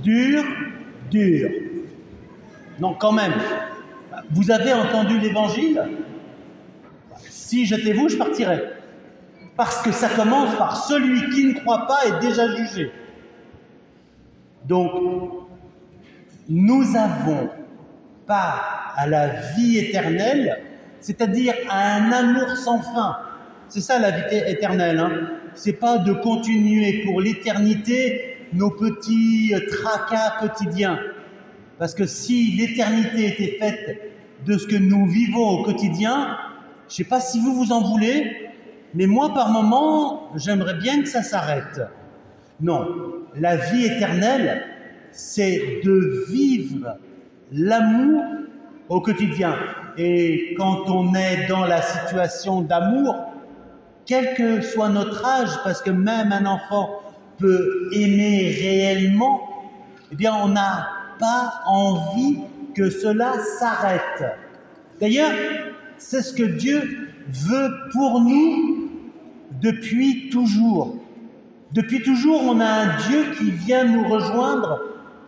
dur, dur. Non, quand même. Vous avez entendu l'Évangile ? Si j'étais vous, je partirais. Parce que ça commence par « celui qui ne croit pas est déjà jugé ». Donc, nous avons part à la vie éternelle, c'est-à-dire à un amour sans fin. C'est ça la vie éternelle, hein. C'est pas de continuer pour l'éternité nos petits tracas quotidiens. Parce que si l'éternité était faite de ce que nous vivons au quotidien, je sais pas si vous en voulez, mais moi par moment, j'aimerais bien que ça s'arrête. Non, la vie éternelle, c'est de vivre l'amour au quotidien. Et quand on est dans la situation d'amour, quel que soit notre âge, parce que même un enfant peut aimer réellement, eh bien on n'a pas envie que cela s'arrête. D'ailleurs, c'est ce que Dieu veut pour nous depuis toujours. Depuis toujours, on a un Dieu qui vient nous rejoindre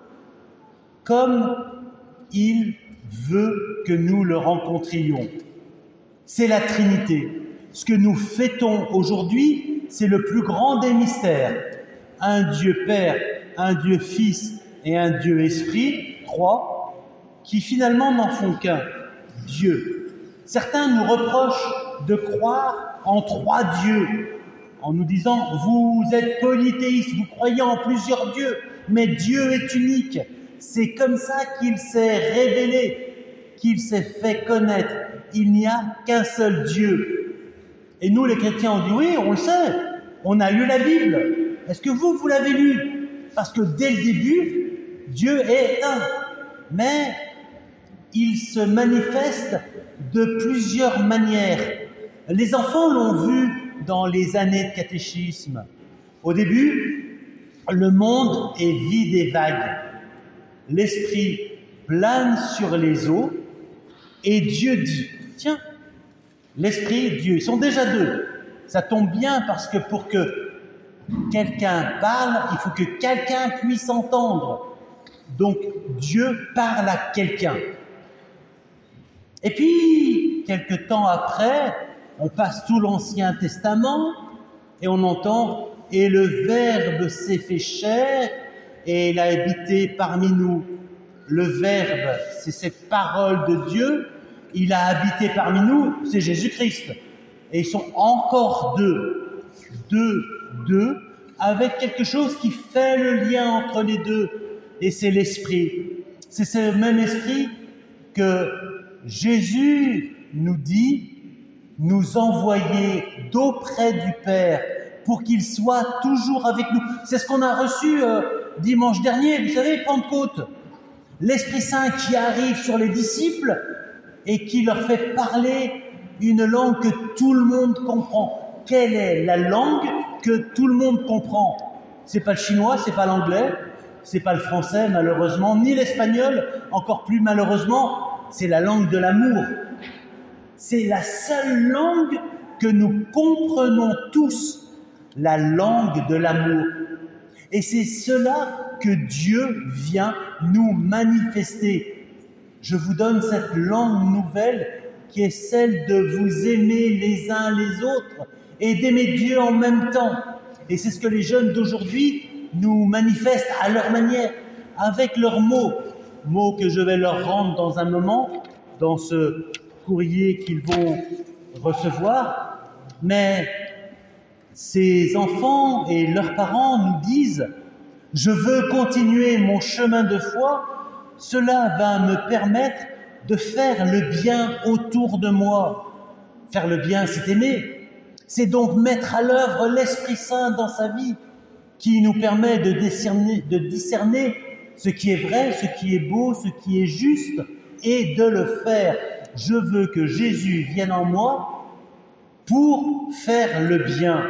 comme il veut que nous le rencontrions. C'est la Trinité. Ce que nous fêtons aujourd'hui, c'est le plus grand des mystères. Un Dieu Père, un Dieu Fils et un Dieu Esprit, trois, qui finalement n'en font qu'un, Dieu. Certains nous reprochent de croire en trois dieux, en nous disant « vous êtes polythéistes, vous croyez en plusieurs dieux, mais Dieu est unique ». C'est comme ça qu'il s'est révélé, qu'il s'est fait connaître. Il n'y a qu'un seul Dieu. Et nous, les chrétiens, on dit « oui, on le sait, on a lu la Bible ». Est-ce que vous l'avez lu ? Parce que dès le début, Dieu est un. Mais il se manifeste de plusieurs manières. Les enfants l'ont vu dans les années de catéchisme. Au début, le monde est vide et vague. L'esprit plane sur les eaux et Dieu dit, tiens, l'esprit et Dieu, ils sont déjà deux. Ça tombe bien parce que pour que quelqu'un parle, il faut que quelqu'un puisse entendre. Donc Dieu parle à quelqu'un. Et puis, quelque temps après, on passe tout l'Ancien Testament et on entend « Et le Verbe s'est fait chair et il a habité parmi nous ». Le Verbe, c'est cette parole de Dieu, il a habité parmi nous, c'est Jésus-Christ. Et ils sont encore deux, avec quelque chose qui fait le lien entre les deux, et c'est l'Esprit. C'est ce même Esprit que Jésus nous dit nous envoyer d'auprès du Père pour qu'il soit toujours avec nous. C'est ce qu'on a reçu dimanche dernier, vous savez, Pentecôte. L'Esprit Saint qui arrive sur les disciples et qui leur fait parler une langue que tout le monde comprend. Quelle est la langue que tout le monde comprend ? C'est pas le chinois, c'est pas l'anglais, c'est pas le français malheureusement, ni l'espagnol, encore plus malheureusement, c'est la langue de l'amour. C'est la seule langue que nous comprenons tous, la langue de l'amour. Et c'est cela que Dieu vient nous manifester. Je vous donne cette langue nouvelle qui est celle de vous aimer les uns les autres et d'aimer Dieu en même temps. Et c'est ce que les jeunes d'aujourd'hui nous manifestent à leur manière, avec leurs mots. Mots que je vais leur rendre dans un moment, dans ce courrier qu'ils vont recevoir. Mais ces enfants et leurs parents nous disent « Je veux continuer mon chemin de foi, cela va me permettre de faire le bien autour de moi. » Faire le bien, c'est aimer. C'est donc mettre à l'œuvre l'Esprit Saint dans sa vie, qui nous permet de discerner ce qui est vrai, ce qui est beau, ce qui est juste, et de le faire. Je veux que Jésus vienne en moi pour faire le bien.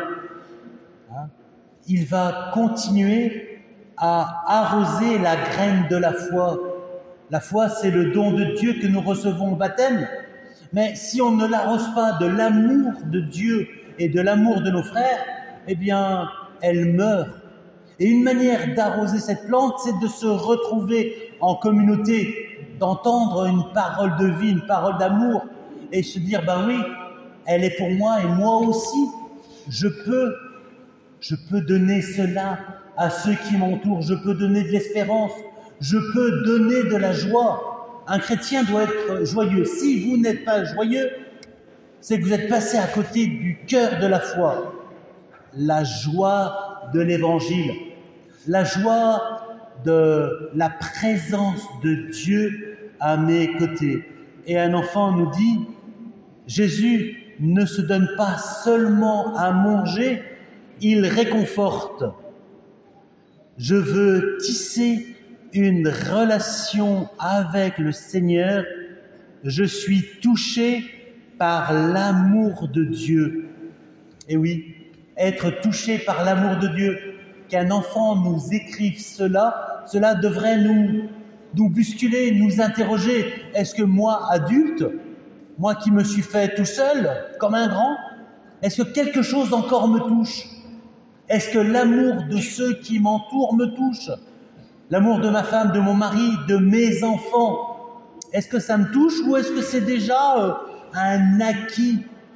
Il va continuer à arroser la graine de la foi. La foi, c'est le don de Dieu que nous recevons au baptême. Mais si on ne l'arrose pas de l'amour de Dieu et de l'amour de nos frères, eh bien, elle meurt. Et une manière d'arroser cette plante, c'est de se retrouver en communauté, d'entendre une parole de vie, une parole d'amour, et se dire, ben oui, elle est pour moi et moi aussi, je peux donner cela à ceux qui m'entourent, je peux donner de l'espérance, je peux donner de la joie. Un chrétien doit être joyeux. Si vous n'êtes pas joyeux, c'est que vous êtes passé à côté du cœur de la foi. La joie de l'Évangile, la joie de la présence de Dieu à mes côtés. Et un enfant nous dit, Jésus ne se donne pas seulement à manger, il réconforte. Je veux tisser une relation avec le Seigneur. Je suis touché par l'amour de Dieu. Et oui, être touché par l'amour de Dieu, qu'un enfant nous écrive cela devrait nous bousculer, nous interroger. Est-ce que moi, adulte, moi qui me suis fait tout seul, comme un grand, est-ce que quelque chose encore me touche? Est-ce que l'amour de ceux qui m'entourent me touche? L'amour de ma femme, de mon mari, de mes enfants, est-ce que ça me touche ou est-ce que c'est déjà un acquis?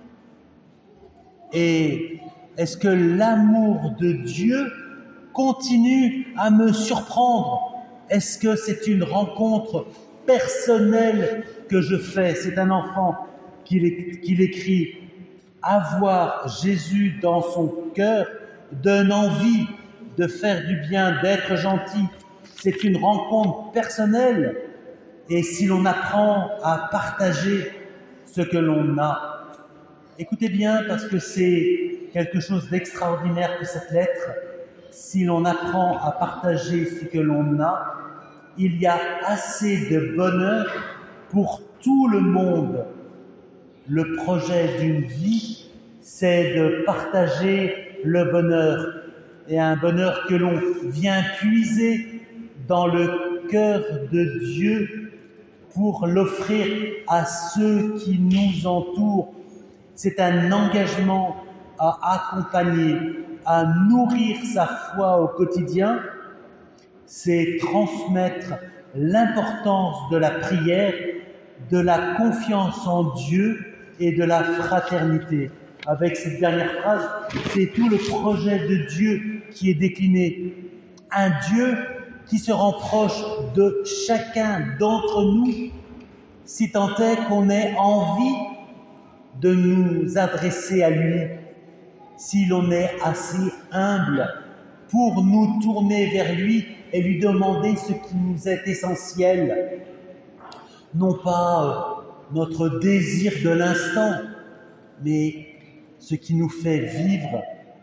Et est-ce que l'amour de Dieu continue à me surprendre? Est-ce que c'est une rencontre personnelle que je fais? C'est un enfant qui l'écrit. Avoir Jésus dans son cœur donne envie de faire du bien, d'être gentil. C'est une rencontre personnelle. Et si l'on apprend à partager ce que l'on a, écoutez bien parce que c'est quelque chose d'extraordinaire que cette lettre. Si l'on apprend à partager ce que l'on a, il y a assez de bonheur pour tout le monde. Le projet d'une vie, c'est de partager le bonheur. Et un bonheur que l'on vient puiser dans le cœur de Dieu pour l'offrir à ceux qui nous entourent. C'est un engagement à accompagner, à nourrir sa foi au quotidien. C'est transmettre l'importance de la prière, de la confiance en Dieu et de la fraternité. Avec cette dernière phrase, c'est tout le projet de Dieu qui est décliné. Un Dieu qui se rend proche de chacun d'entre nous, si tant est qu'on ait envie de nous adresser à lui, si l'on est assez humble pour nous tourner vers lui et lui demander ce qui nous est essentiel. Non pas notre désir de l'instant, mais ce qui nous fait vivre,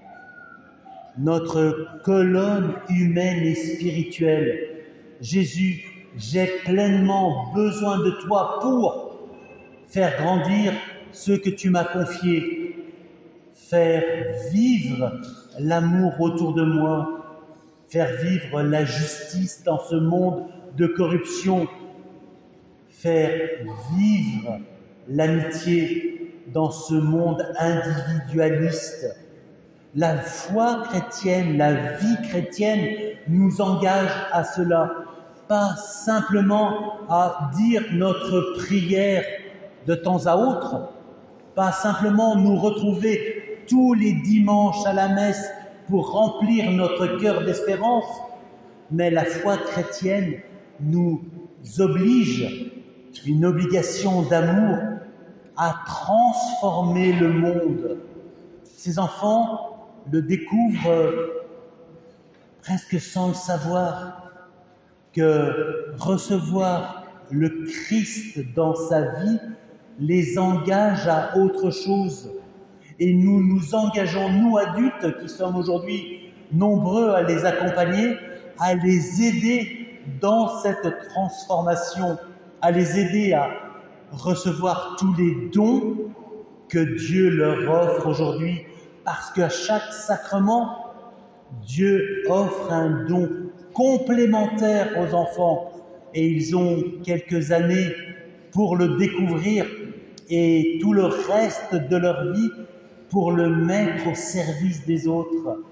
notre colonne humaine et spirituelle. Jésus, j'ai pleinement besoin de toi pour faire grandir ce que tu m'as confié, faire vivre l'amour autour de moi, faire vivre la justice dans ce monde de corruption, faire vivre l'amitié dans ce monde individualiste. La foi chrétienne, la vie chrétienne nous engage à cela, pas simplement à dire notre prière de temps à autre, pas simplement nous retrouver tous les dimanches à la messe pour remplir notre cœur d'espérance, mais la foi chrétienne nous oblige, une obligation d'amour, à transformer le monde. Ces enfants le découvrent presque sans le savoir, que recevoir le Christ dans sa vie les engage à autre chose. Et nous nous engageons, nous adultes qui sommes aujourd'hui nombreux à les accompagner, à les aider dans cette transformation, à les aider à recevoir tous les dons que Dieu leur offre aujourd'hui, parce qu'à chaque sacrement, Dieu offre un don complémentaire aux enfants et ils ont quelques années pour le découvrir et tout le reste de leur vie pour le mettre au service des autres.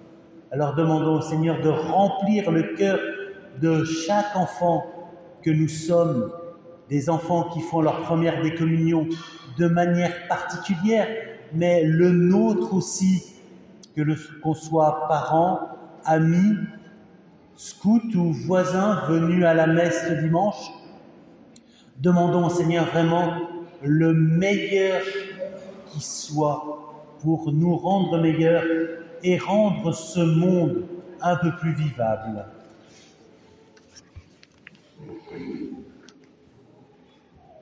Alors demandons au Seigneur de remplir le cœur de chaque enfant que nous sommes, des enfants qui font leur première décommunion de manière particulière, mais le nôtre aussi, qu'on soit parents, amis, scouts ou voisins venus à la messe ce dimanche. Demandons au Seigneur vraiment le meilleur qui soit pour nous rendre meilleurs et rendre ce monde un peu plus vivable.